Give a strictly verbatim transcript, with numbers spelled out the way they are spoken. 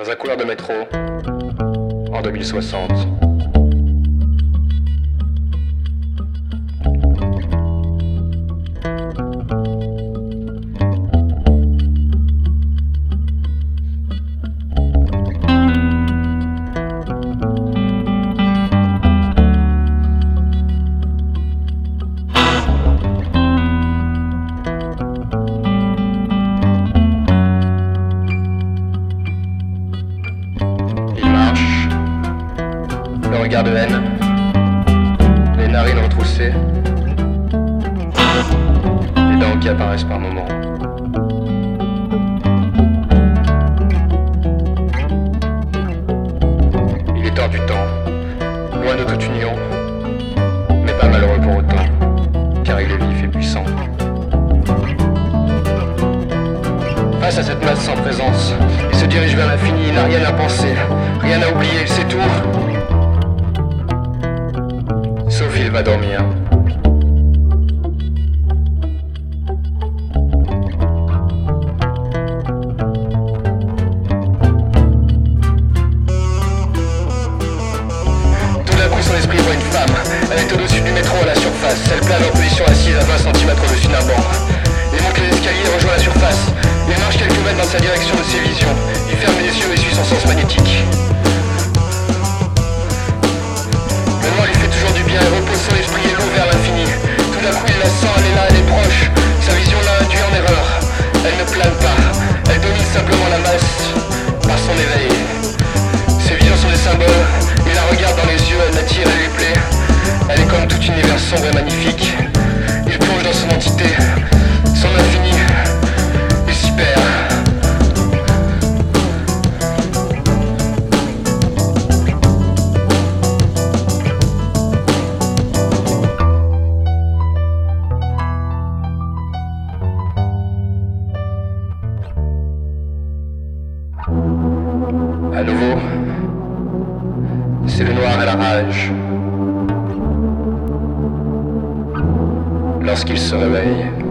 Dans un couloir de métro, en deux mille soixante. Le regard de haine, les narines retroussées, les dents qui apparaissent par moments. Il est hors du temps, loin de toute union, mais pas malheureux pour autant, car il est vif et puissant. Face à cette masse sans présence, il se dirige vers l'infini, il n'a rien à penser, rien à oublier, c'est tout. Sauf il va dormir. Tout d'un coup son esprit voit une femme. Elle est au-dessus du métro à la surface. Elle plane en position assise à vingt centimètres au-dessus d'un banc. Il monte les escaliers et rejoint la surface. Il marche quelques mètres dans sa direction de ses visions. Il ferme les yeux et suit son sens magnétique. Il repose son esprit et l'eau vers l'infini. Tout d'un coup il la sent, elle est là, elle est proche. Sa vision l'a induit en erreur. Elle ne plane pas, elle domine simplement la masse par son éveil. Ses visions sont des symboles, il la regarde dans les yeux, elle l'attire, elle lui plaît. Elle est comme tout univers sombre et magnifique. Il plonge dans son entité, son infini, il s'y perd. À nouveau, c'est le noir et la rage. Lorsqu'il se réveille,